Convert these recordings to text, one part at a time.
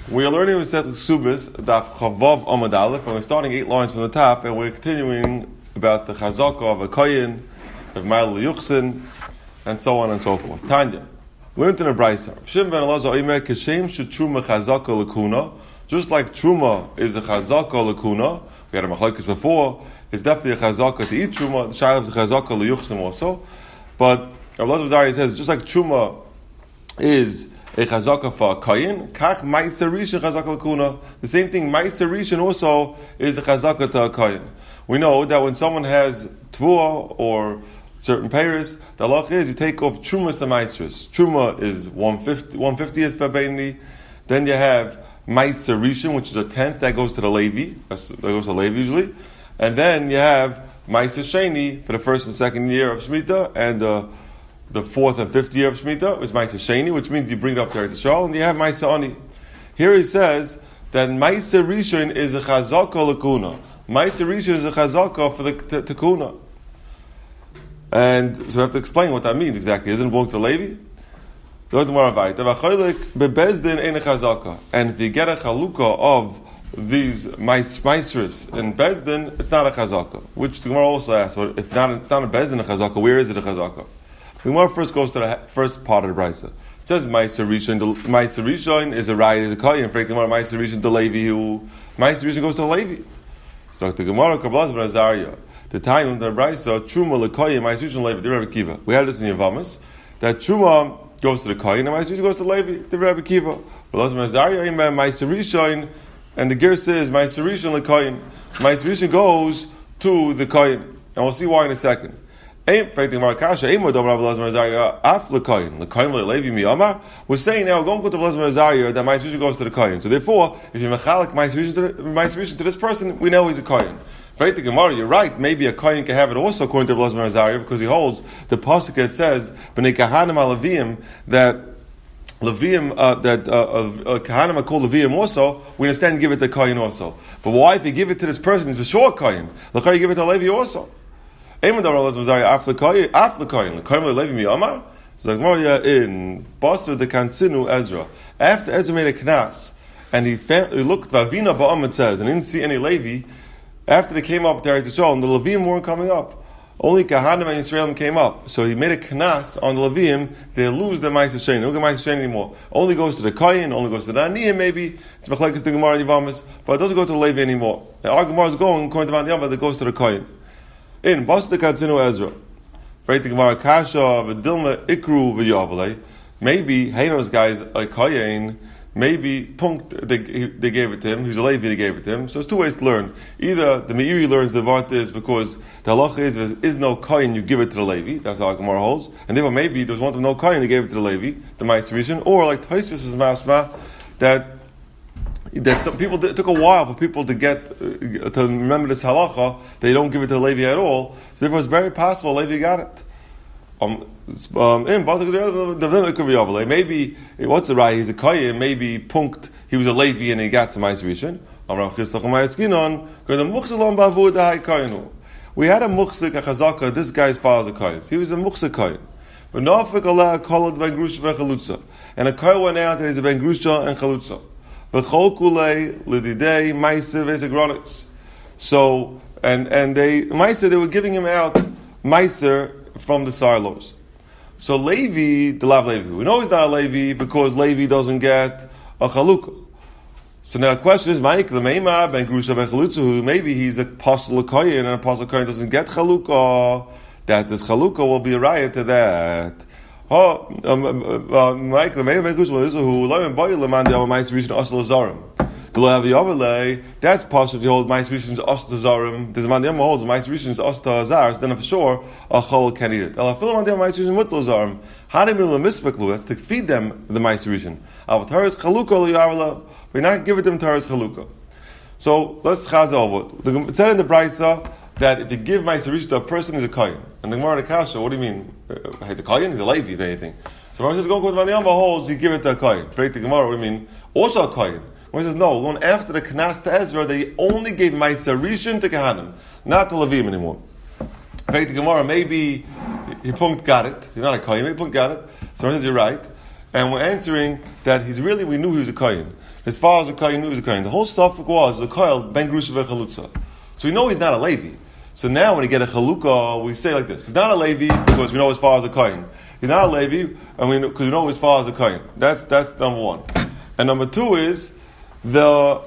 We are learning with Seth Subis, Daf Chavav Amud Aleph, and we're starting 8 lines from the top, and we're continuing about the Chazaka of a Koyin, of Ma'al Yuchsin, and so on and so forth. Tanya, learned in a Brisa. Shim ben Elazar Omer, Keshem Shetruma Chazaka Lakuna, just like Truma is a Chazaka Lakuna, we had a Machlokes before, it's definitely a Chazaka to eat Truma, the Shayla is a Chazaka Liyuchsin also, but Elazar Bazari says, just like Truma is a chazaka for a kayin, kach ma'aser rishon chazaka l'kuna. The same thing, ma'aser rishon also is a chazaka to a kayin. We know that when someone has tvua or certain peiros, the halach is you take off trumas and ma'aseris. Truma is 150th for Beini. Then you have ma'aser rishon, which is a 10th that goes to the Levi. That goes to Levi usually. And then you have ma'aser sheni for the first and second year of Shemitah, and the 4th and 5th year of Shemitah is Ma'aser Sheni, which means you bring it up to Eretz Yisrael, and you have Ma'aser Ani. Here he says that Ma'aser Rishon is a chazaka l'kuna. Ma'aser Rishon is a chazaka for the tekuna. And so we have to explain what that means exactly. Isn't it belong to Levi? And if you get a chalukah of these Ma'aseris in Bezdin, it's not a chazaka. Which the Gemara also asks, well, if not, it's not a Bezdin a chazaka, where is it a chazaka? The Gemara first goes to the first part of the Brisa. It says Ma'aser Rishon is a raya to the Koyin. In fact, the Gemara Ma'aser Rishon to Levi, who Ma'aser Rishon goes to Levi. So the Gemara Kabbalas ben Azariah, the time of the Brisa, Truma leKoyin Ma'aser Rishon Levi, the Rebbe Kiva. We had this in Yavamas that Truma goes to the Koyin and Ma'aser Rishon goes to Levi, the Rebbe Kiva. Kabbalas ben Azariah, Ma'aser Rishon, and the Ger says Ma'aser Rishon leKoyin. Ma'aser Rishon goes to the Koyin, and we'll see why in a second. We're saying now, we're going to go to Blazman Azariah that Ma'aser Rishon goes to the Koyin. So therefore, if you mechalik Ma'aser Rishon to this person, we know he's a Koyin. Right, the Gemara, you're right, maybe a Koyin can have it also according to Blazman Azariah, because he holds the pasuk that says, B'nei Kahanim al-Levim, that Levim, Kahanim are called Levim also, we understand give it to Koyin also. But why if you give it to this person, it's for sure Koyin. L'chai give it to Levi also. So in Basar the Kansinu Ezra, after Ezra made a knas, and he looked, Vavina Ba'am it says, and didn't see any Levi, after they came up to Eretz Yisrael, and the Levim weren't coming up. Only Kahanim and Yisraelim came up. So he made a knas on the Levim, they lose the Ma'aser Sheni. They don't get Ma'aser Sheni anymore. Only goes to the Koyin, only goes to the Aniyim maybe, it's Machlekes the Gemara and Yivamis, but it doesn't go to the Levi anymore. The our Gemara is going, according to Van Yava, that goes to the Koyin. In Basar Katzinu Ezra, right? The Gemara Kasha v'Dilma Ikru v'Yavalei. Maybe Heinos guys like Koyin. Maybe Punkt they gave it to him. He's a Levi, they gave it to him. So there's two ways to learn. Either the Meiri learns the Vart is because the halacha is if there is no Koyin, you give it to the Levi. That's how Gemara holds. And therefore maybe there was one of no Koyin, they gave it to the Levi, the Ma'aser Rishon, or like Tosfos is mashma that some people it took a while for people to get to remember this halacha. They don't give it to the Levi at all. So therefore, it's very possible Levi got it. Maybe what's the right? He's a koyin. Maybe punkt. He was a Levi and he got some Ma'aser Rishon. We had a muchzik, a chazaka. This guy's father's a koyin. He was a muchzik koyin. And a koyin went out and he's a ben grusha and chalutza. So and they Meiser, they were giving him out Meiser from the silos. So Levi, the Lav Levi, we know he's not a Levi because Levi doesn't get a chalukah. So now the question is, Ma'ik l'meima ben grusha ben chalutza, who maybe he's a apostle koyin and an apostle koyin doesn't get chalukah. That this chalukah will be a riot to that. That's possible if you hold Ma'aser Rishon's Asta Zarim. There's a man that holds Ma'aser Rishon's Asta Zars, then for sure a Chol can eat it. That's to feed them the Ma'aser Rishon. We're not giving them Taras Chalukah. So let's chaz over. It said in the Brisa that if you give Ma'aser Rishon to a person, he's a Koyin. And the Gemara Kasha, what do you mean? He's a Koyin? He's a Levi, if anything. So Gemara says, go to Van Yama holds, you give it to a Koyin. Straight to Gemara, what do you mean? Also a Koyin. When he says, no, we're going after the Knas to Ezra, they only gave Ma'aser Rishon to Kahanim, not to Levim anymore. Straight to Gemara, maybe he punkt got it. He's not a Koyin, maybe punkt got it. So he says, you're right. And we're answering that we knew he was a Koyin. as far as the kohen knew he was a kohen. The whole suffix was the kohen ben grusha v'chalutza. So we know he's not a Levi. So now when we get a chalukah, we say like this: he's not a Levi because we know as far as the kohen. He's not a Levi, and because we know as far as the kohen. That's number one. And number two is I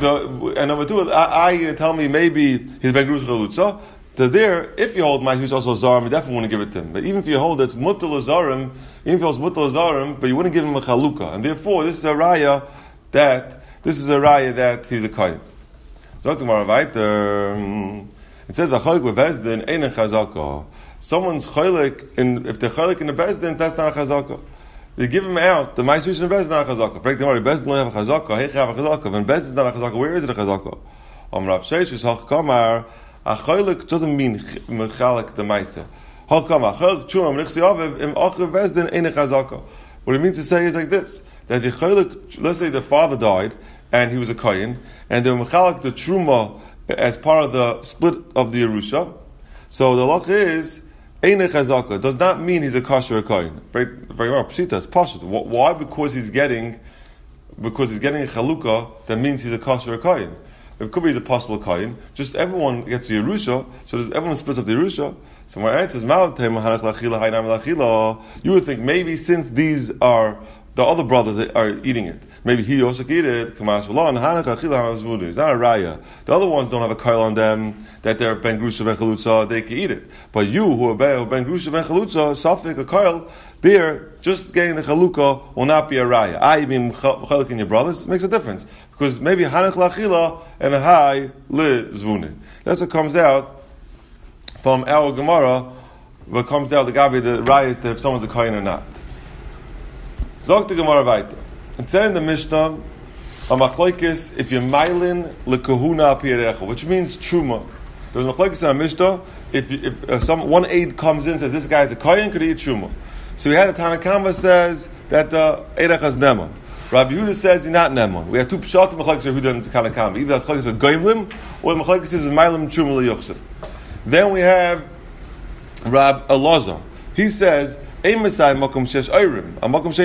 tell me maybe he's ben grusha v'chalutza. So there, if you hold my who's also zarim, you definitely want to give it to him. But even if you hold that's mutal zarim, even if it was mutal zarim, but you wouldn't give him a chalukah, and therefore this is a raya that he's a kohen. So tomorrow weiter, it says v'cholik bebezdin ein chazaka. Someone's cholik if they're cholik in the bezdin, that's not a chazaka. They give him out. The ma'asus in bezdin is not a chazaka. Break the bezdin don't have a chazaka. Hey, have a chazaka. When bezdin is not a chazaka, where is it a chazaka? Rav Sheshes hachkamar. A cholik doesn't mean mechalik the ma'aser. Hachkamar cholik truma menichsi aviv im achiv bezdin ein chazaka. What it means to say is like this: that the cholik, let's say the father died and he was a kohen, and the mechalik the truma as part of the split of the Yerusha. So the halach is ein chazaka does not mean he's a kosher kohen. Very well, pshita, it's pashut. Why? Because he's getting a chalukah that means he's a kosher kohen. It could be he's a apostle kohen. Just everyone gets the Yerusha, so everyone splits up the Yerusha. So my answer is you would think maybe since these are the other brothers that are eating it, maybe he also eat it. It's not a raya. The other ones don't have a koil on them that they're ben grusha v'chalutza, they can eat it. But you who are ben grusha v'chalutza, safik a koil, there just getting the chalukah will not be a raya. I mean chalik in your brothers makes a difference because maybe hanach lachila and a hai li zvunin. That's what comes out from our Gemara. What comes out the gabi the raya is if someone's a kohen or not. Zog the Gemara weiter. It said in the Mishnah, a machlokes if you're mailin lekahuna pirecha, which means truma. There's a machlokes in our Mishnah. If one aid comes in and says this guy is a kohen, could he eat truma? So we had a Tanakama says that the erecha is neman. Rabbi Yehuda says he's not neman. We have two pshat machlokes Yehuda and Tanakama. Either that's machlokes with goyimlim or the machlokes is mailim truma liyuchsin. Then we have Rab Elazar. He says. There's no Oyrim,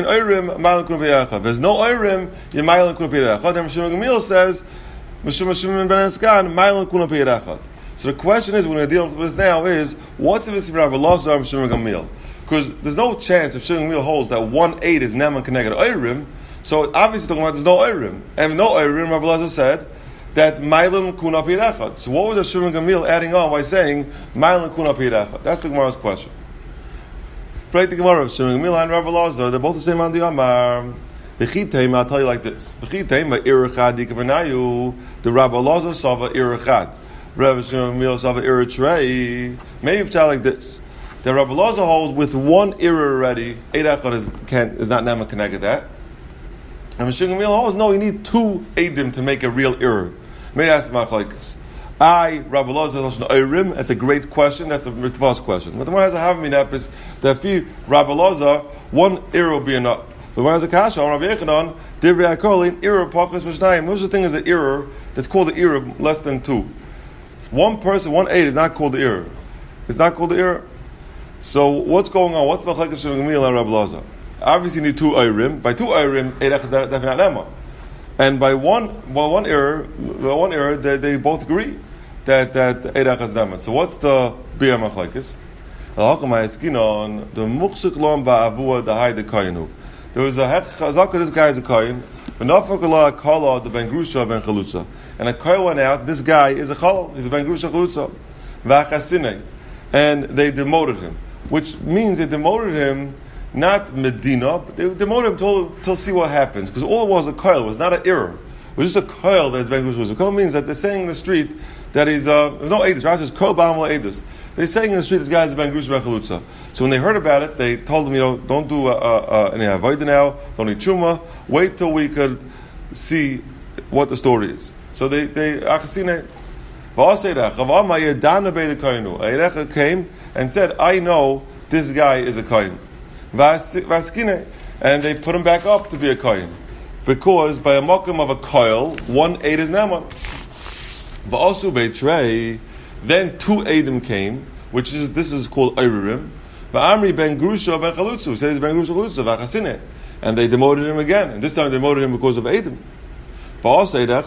you're Ma'ilin Kuna Pirecha. Then Mishum Gamil says, Mishum Ben Eskan, Ma'ilin Kuna Pirecha. So the question is, we're going to deal with this now, is, what's the Visi Rav Elazar and Mishum Gamil? Because there's no chance if Mishum Gamil holds that 1/8 is Neman connected to Oyrim, so obviously talking about there's no Oyrim. And no Oyrim, Rav Elazar said, that Ma'ilin Kuna Pirecha. So what was the Mishum Gamil adding on by saying, Ma'ilin Kuna Pirecha? That's the Gemara's question. Break the Gemara of Shimon Gamil and Rav Elazar. They're both the same on the Amar. Bechiteim, I'll tell you like this. Bechiteim, Irachad Dikavanayu. The Rav Elazar saw a Irachad. Rav Shimon Gamil saw a Iratrei. Maybe it's like this. The Rav Elazar holds with one Ira already. Eidachad is not Nema connected that. And Shimon Gamil holds no. You need two Eidim to make a real Ira. Maybe that's the Machlokes. Rav Elazar Oyrim. That's a great question. That's a Ritva's question. But the one has a Havminap is that if Rav Elazar, one Ira will be enough. But when has a Kasha on Rav Yechanan, Divrei HaKolin, Ira Pachas V'shnayim. Most of the thing is an Ira that's called the Ira less than two. One person, 1/8 is not called the Ira. It's not called the Ira. So what's going on? What's the Machlokes Shimon Gamil and Rav Elazar? Obviously you need two Oyrim. By two Oyrim, Eidach is definitely not Nema. And by one Ira, they both agree that Eidach is Neman. So what's the Bia Machlokes? The Muksuk Lom Ba'avua the Hai the Koyenu. There was a Chazaka, this guy is a Koyen. V'nafakala Kala the Ben Grusha Ben Chalutza. And a Koyen went out, this guy is a Chal, he's a Ben Grusha Chalutza. V'achasine. And they demoted him. Which means they demoted him not Medina, but they demoted him till see what happens. Because all it was a Koyen, was not an error. It was just a Koyen that's Ben Grusha Chalutza. Koyen means that they're saying in the street that he's there's no Eidus. Rashi says Koyen Ba'amal Eidus. They're saying in the street this guy is Ben Grusha Ben Chalutza. So when they heard about it, they told him, don't do any avodah now, don't eat truma. Wait till we could see what the story is. So they achasine. Erecha came and said, I know this guy is a kohen. And they put him back up to be a kohen. Because by a mokum of a koil, 1/8 is neman. But also Beitrei, then 2 Eidim came, this is called Oyrim. Va'amri ben Grusha ben Chalutzu, said he's ben Grusha Chalutzu, v'achasine. And they demoted him again. And this time they demoted him because of Eidim. Now another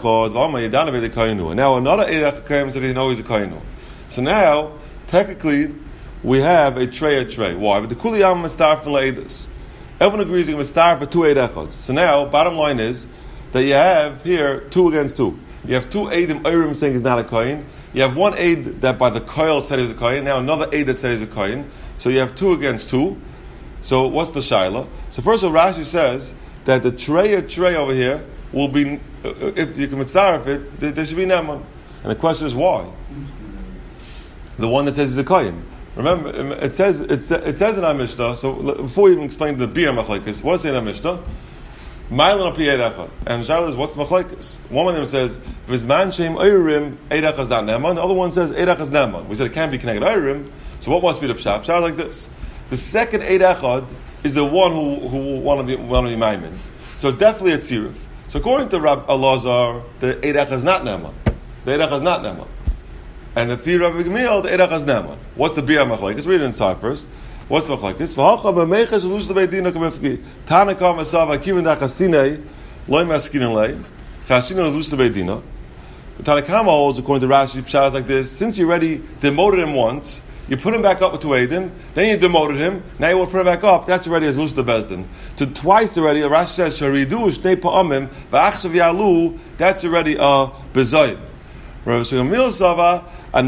Eidach came, so they know he's a Kainu. So now, technically, we have a tray. Why? But the Kuliyam is starved for Eidus. Everyone agrees he can starve for 2 Eidachods. So now, bottom line is that you have here 2 against 2. You have 2 Eidim Eirim saying he's not a Kain. You have 1 Eid that by the Koil said he's a Kain. Now another Eid that said he's a Kain. So you have 2 against 2. So what's the Shaila? So first of all, Rashi says that the tray over here will be, if you can mitzvah it, there should be Neman. And the question is why? The one that says he's a Kain. Remember, it says in our Mishnah. So before we even explain the beer machlekes, what does it say in our Mishnah? Ma'ilin api eidachad. And Shaila is, what's the machlekes? One of them says v'zman shem oyrim eidachad is not neman. The other one says eidachad is neman. We said it can't be connected oyrim. So what must be the pshat? Pshat is like this: the second eidachad is the one who want to be maimin. So it's definitely a tziruf. So according to Rab Elazar, the eidachad is not neman. The eidachad is not neman. And the fear of Gamil, the Eidach is Neman. What's the Biyah Machlekes? Read it inside first. What's the Machlekes? V'halcha b'meiches elus lebeidina k'mefki. Tanakam esav akivin da'chasinei loy maskinin lei. Chashinei elus lebeidina. Tanakama holds, according to Rashi, Pshat is like this. Since you already demoted him once, you put him back up with 2 Eidim, then you demoted him, now you want to put him back up, that's already as elus lebezdin. To twice already, Rashi says, sharidu shnei pa'amim, v'achshav yalu, that's already a bezoyim. Rav Shemil Sava, we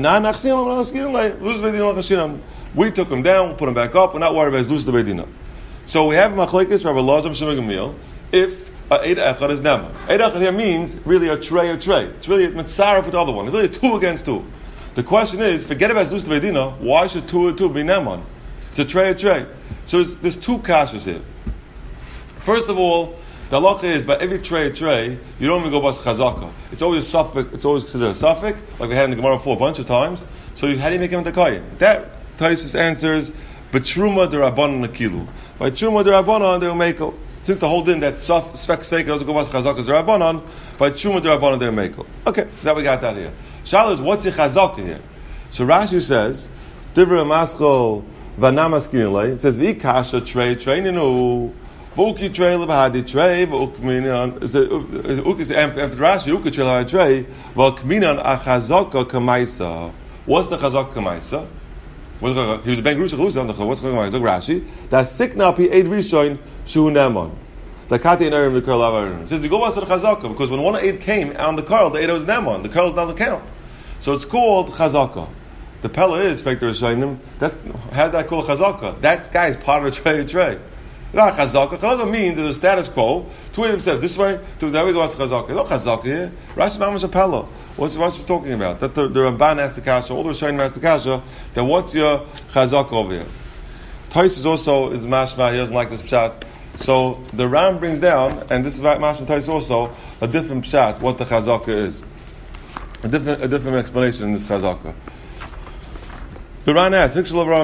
took him down, we put him back up, we're not worried about his lose the Beidina. So we have Machlekes, Rav Elazar, Shemil Gamil, if a Eid Echad is Neman. Eid Echad here means really a tray. It's really a Mitzaref with the other one. It's really 2 against 2. The question is, forget about his lose the Beidina, why should 2 and 2 be Neman? It's a tray. So there's 2 kashas here. First of all, the halacha is, by every tray, you don't even go bas chazaka. It's always a suffix, it's always considered a suffix, like we had in the Gemara before a bunch of times. So how do you make him into kayin? That Taisus answers, B'truma d'Rabbanan Akilu. By Truma d'Rabbanan, they will make it. Since the whole din that svek doesn't go bas chazaka d'Rabbanan, by Truma d'Rabbanan, they will make it. Okay, so now we got that here. Shaila is, what's the chazaka here? So Rashi says, Divra Maskol Vanamaskinile, it says, V'ikasha tray ninu. V'uki tray lebahadi tray v'ukminan after Rashi uki tray lebahadi tray v'ukminan achazaka kamaisa. What's the chazaka kamaisa? He was a ben grusha chalusa. What's the kamaisa? Rashi that sikna pi eid rishon shu neman. The kati inerim the karl avarim. Says you go back to the chazaka because when one eid came on the karl, the eid was neman. The karl is not the count, so it's called chazaka. The pella is factor rishonim. That's how that called chazaka. That guy is part of the tray. Not chazaka. Chazaka means there's a status quo. 2 of them said this way, 2 there we go to chazaka. No chazaka here. Rashi mamash apella. What's we talking about? That the Ramban asked the kasha, all the Rishonim asked the kasha. Then what's your chazaka over here? Tais is also is mashma. He doesn't like this pshat. So the Ram brings down, and this is mashma Tais also a different pshat. What the chazaka is, a different explanation in this chazaka. The Ran asks, what's going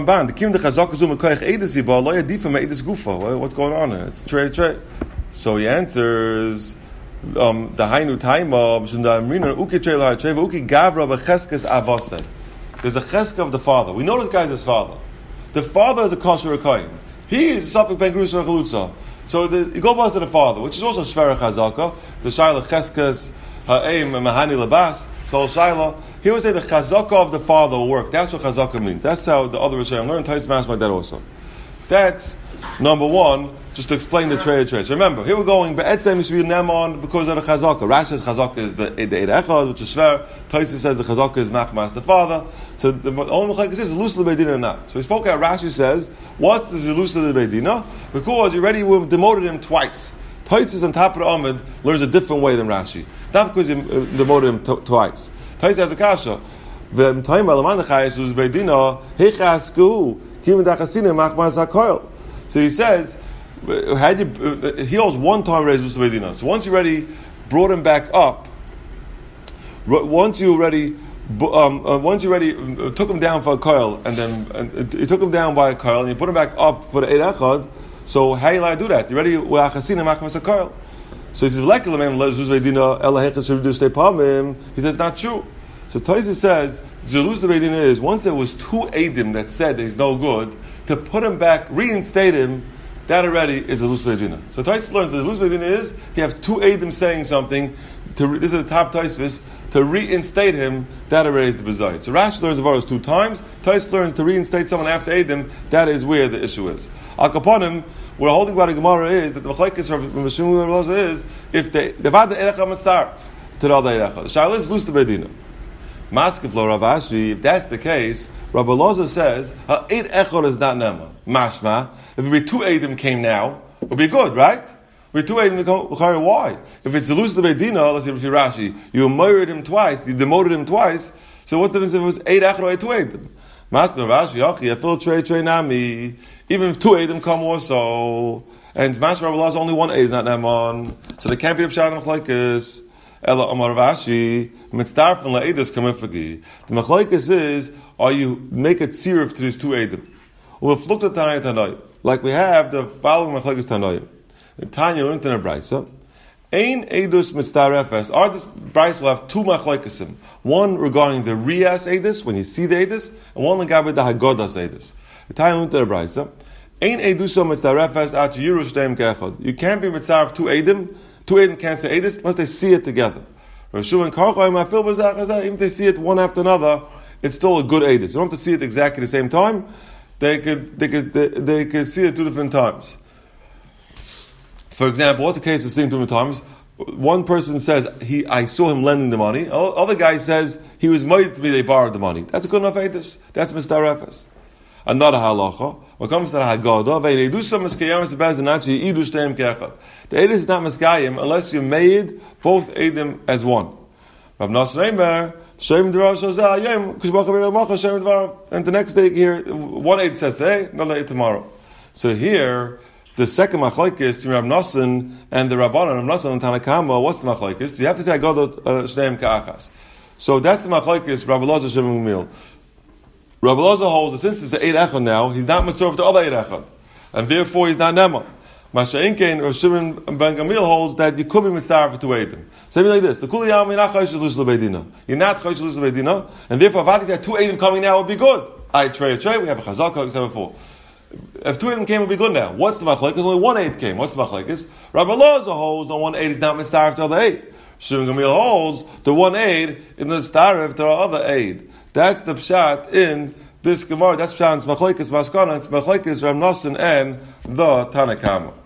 on here? It's tray. So he answers, the Hainu Taima, there's a cheska of the father. We know this guy's his father. The father is a kosher kohen. He is a safek ben grusha chalutza. So you go back to the father, which is also shvera chazaka. The shaila cheskas ha'eim mahani labas. So shaila. He would say the chazaka of the father will work. That's what chazaka means. That's how the other Rishonim learn Tais Mash like that also. That's number 1, just to explain the tray. So remember, here we're going, Be'etzem should be Neman because of the chazaka. Rashi says chazaka is the Eid Echad, which is Shver. Tais says the chazaka is Machmas, the father. So the only chazaka is Lus Lebeidina or not. So we spoke out, Rashi says, what's the Lus Lebeidina? Because you already demoted him twice. Tais on top of the Amid learns a different way than Rashi. Not because he demoted him twice. Tais has a kasha. So he says, he holds 1 time raised Bedina. So once you already brought him back up, once you already took him down for a coil, and then you took him down by a coil, and you put him back up for the Eid Echad. So how you do that? You ready? So he says, he says, not true. So Tosis says, Zerus the Beidin is, once there was 2 Eidim that said he's no good, to put him back, reinstate him, that already is a luz bedina. So Tosfos learns that the luz bedina is if you have two Eidim saying something, this is the top Tosfos, to reinstate him, that already is the bezayit. So Rashi learns the verse 2 times. Tosfos learns to reinstate someone after Eidim, that is where the issue is. Al Kaponim, we're holding by the Gemara is that the machlekes of Meshum Rav is if theyvad the erecha mitzarf to the other erecha. The shaila is luz bedina. Maskef lo Rav Ashi, if that's the case, Rabbi Loza says, eight echor is not nema. Mashma, if it be two Eidim came now, it would be good, right? If it be two Eidim, why? If it's a luz bedina, let's see if you Rashi, you murdered him twice, you demoted him twice, so what's the difference if it was eight echor or two Eidim? Maskef Rashi, Yochi, I feel trey nami, even if two Eidim come also, and Master Rabbi Loza only one Eid is not neman, so there can't be a pshat machlekes. Ela Amar Rashi, mitzdarfen la'edus kamifagi. The machlekes is, are you make a tziruf to these two Eidim? We've looked at Tanai, like we have the following machlekes Tanai. The Tanya learned in a brayso. Ein edus mitzdarefes. Our this brayso will have two machlekesim. One regarding the riyas edus, when you see the edus, and one regarding the hagodas edus. The Tanya learned in a brayso. Ein eduso mitzdarefes at yirush deim kechod. You can't be mitzdaref two Eidim. Two Eidim can't say Eidus unless they see it together. Even if they see it one after another, it's still a good Eidus. You don't have to see it exactly the same time. They could see it two different times. For example, what's the case of seeing two different times? One person says I saw him lending the money. Other guy says he was made to me. They borrowed the money. That's a good enough Eidus. That's mistarefes. Another halacha. When it comes to the Haggadah, the Eidus is not Miskayim unless you made both Eidim as one. And the next day here, one Eid says today, another Eid tomorrow. So here, the second machlokes between Rav Nosson and the Rabbanan, Rav Nosson and Tanakama, what's the machlokes? You have to say Haggadah Shneim Ka'achas. So that's the machlokes, Rav Elazar Shimon Gamliel. Rabbi Loza holds that since it's an Eid Echad now, he's not Masorv to other Eid Echad. And therefore he's not Nema. Masha'inkein, Rav Shimon ben Gamliel holds that you could be Mitzdaref for two Eidim. Something like this. The Kuli Yam, you're not Choshesh Luz L'Beidina. You're not Choshesh Luz L'Beidina. And therefore, if I think that two Eidim coming now would be good. I trey, we have a Chazal, like I said before. If two Eidim came, it would be good now. What's the Machlek? Because only one Eid came. What's the Machlek? Rabbi Loza holds the one Eid is not Mitzdaref to other Eid. Shimon Gamliel holds the one Eid in the Mitzdaref to other Eid. That's the pshat in this Gemara. That's pshat in Machlekes Maskana. It's Machlekes Rav Nosson and the Tanakama.